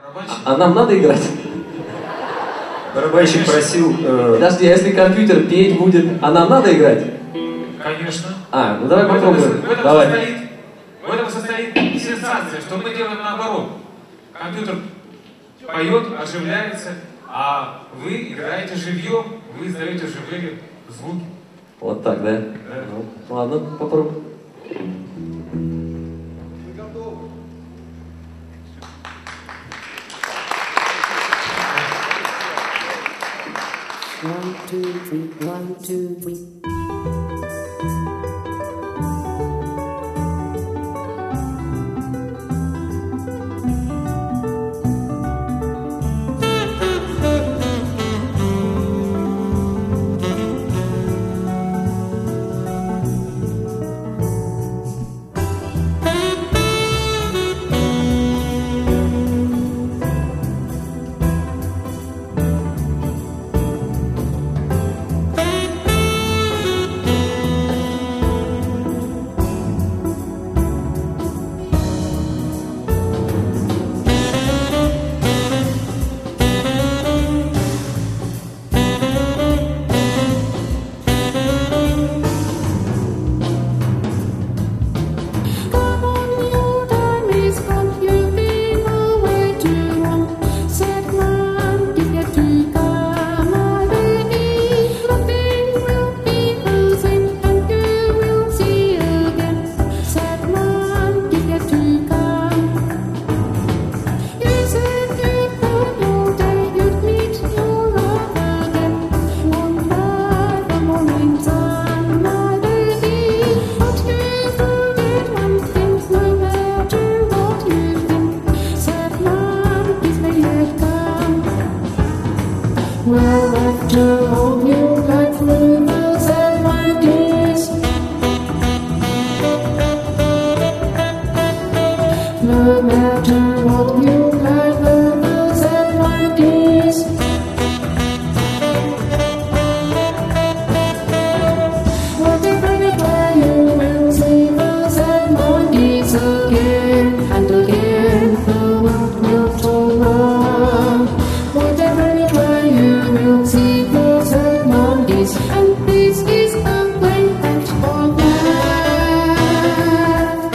А нам надо играть? Барабанщик просил... Подожди, а если компьютер петь будет, а нам надо играть? Конечно. Ну давай попробуем. Давай. В этом состоит сенсация, что мы делаем наоборот. Компьютер поет, оживляется, а вы играете живьем, вы издаете живые звуки. Вот так, да? Да. Ну, ладно, попробуем. One, two, three, 1, 2, 3. Well, after all you got through those and my days, no matter what you got through those and my days, whatever you try, you will see those and my days again and again. The world will turn on. Whatever you try, you will see those harmonies, and this is a playground for life.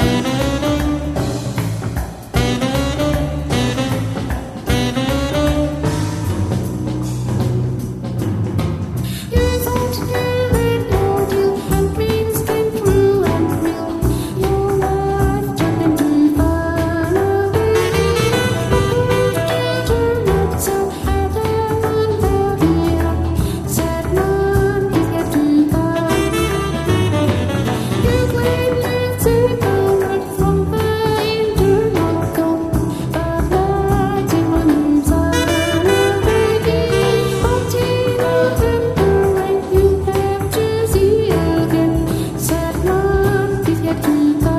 You thought you read your deal, and dreams came true and real. Your life turned into fun already. Turned out so hard and lovely. Sad monkeys get to come. You claim you took a word from the internet code, but that moves on already. But you know temporary, you have to see again. Sad monkeys get to come.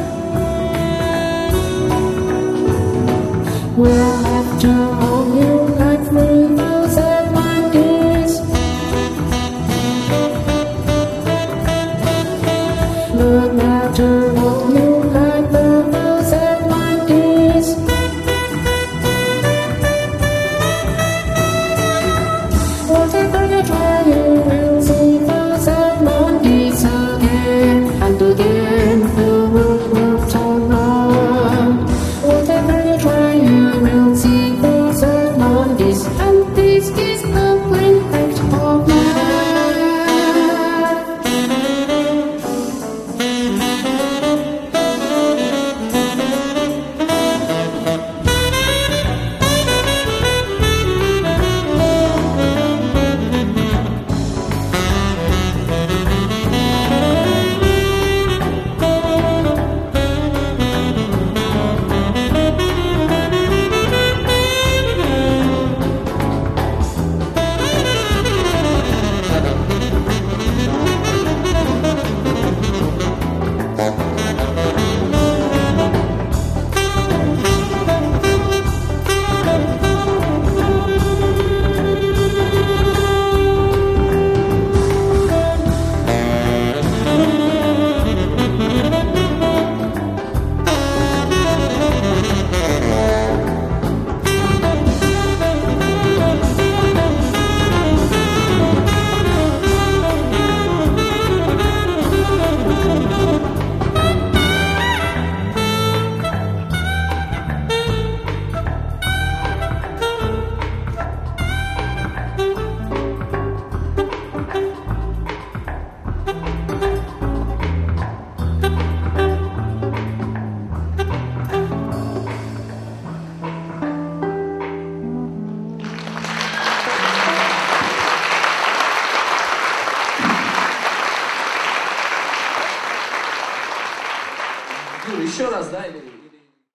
Well, after all you